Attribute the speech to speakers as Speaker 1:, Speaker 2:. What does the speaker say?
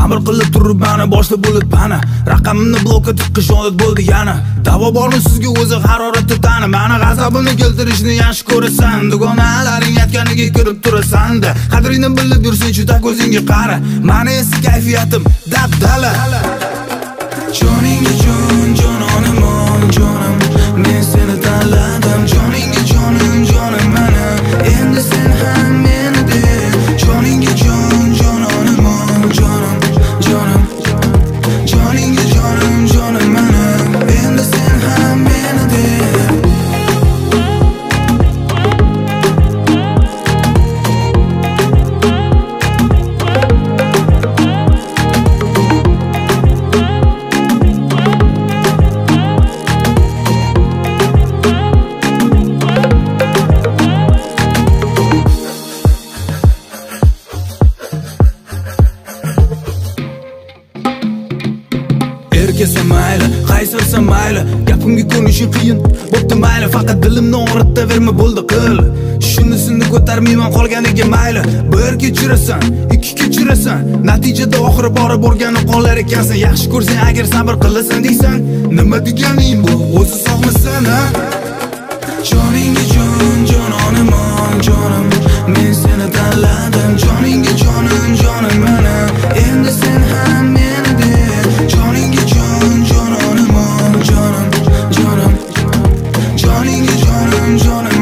Speaker 1: Sabr qilib turib mana boshda bo'lib pana raqamimni blokka tiqish odat bo'ldi yana. Davo bormi sizga o'zi haroratni tani, mani g'azabimni keltirishni yaxshi ko'rasan. Dugonalaring aytganiga kirib turasan-da, qadringni bilib yursang juda ko'zingga qara. Mani esa kayfiyatim dabdala. Joningga jon, jononim, jonim, men seni tanladim. Joningga jonim, jonim mana, endi sen ham meni de. Joningga jon, jononim, jonim, jonim, joningga jonim, jonim mana, endi sen ham meni de. Erkasan mayli, qaysirsan mayli, gapimga ko'nishing qiyin bo'pti mayli, faqat dilimni og'ritaverma bo'ldi qil. Shunisini ko'tarmayman qolganiga mayli. Bir kechirasan, ikki kechirasan, natijada oxiri borib borgani qolar ekansan. Yaxshi ko'rsang agar sabr qilasan deysan, nima deganing bu? O'zi sog'misan ha? Joningga jon, jononim, jonim, men seni tanladim. Joningga jonim, jonim mana, endi sen ham meni de. Joningga jon, jononim, jonim, jonim, joningga jonim, jonim